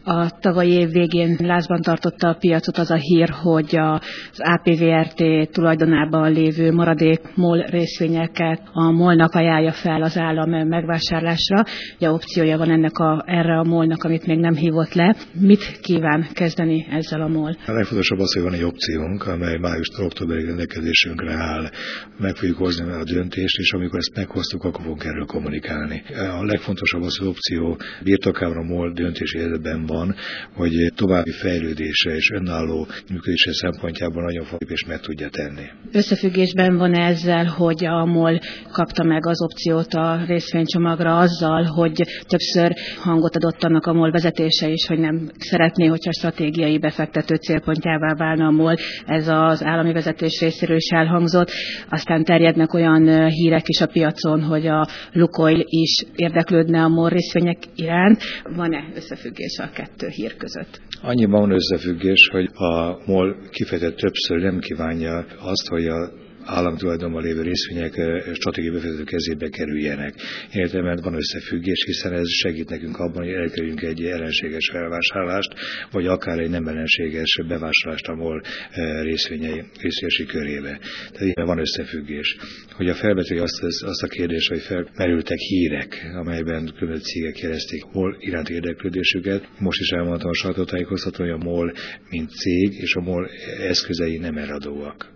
A tavalyi év végén lázban tartotta a piacot az a hír, hogy az APVRT tulajdonában lévő maradék MOL részvényeket a MOL-nak ajánlja fel az állam megvásárlásra. Ugye opciója van erre a MOL-nak, amit még nem hívott le. Mit kíván kezdeni ezzel a MOL? A legfontosabb az, hogy van egy opciónk, amely májustól októberig rendelkezésünkre áll. Meg fogjuk hozni a döntést, és amikor ezt meghoztuk, akkor fogunk erről kommunikálni. A legfontosabb az, hogy az opció birtokában a MOL döntési helyzetben van, hogy további fejlődése és önálló működése szempontjából nagyon fontos, és meg tudja tenni. Összefüggésben van ezzel, hogy a MOL kapta meg az opciót a részvénycsomagra azzal, hogy többször hangot adott annak a MOL vezetése is, hogy nem szeretné, hogyha stratégiai befektető célpontjává válna a MOL. Ez az állami vezetés részéről is elhangzott. Aztán terjednek olyan hírek is a piacon, hogy a Lukoil is érdeklődne a MOL részvények iránt. Van-e összefüggés a kettő hír között? Annyiban van összefüggés, hogy a MOL kifejezett többször nem kívánja azt, hogy a államtulajdonban lévő részvények stratégiai befektető kezébe kerüljenek. Értelemben van összefüggés, hiszen ez segít nekünk abban, hogy elkerüljünk egy ellenséges felvásárlást, vagy akár egy nem ellenséges bevásárlást a MOL részvényesi körébe. Tehát itt van összefüggés. Hogy a felvetői azt a kérdést, hogy felmerültek hírek, amelyben különböző cégek jelezték MOL iránti érdeklődésüket. Most is elmondtam a sajtótájékoztatón, hogy a MOL mint cég és a MOL eszközei nem eladóak.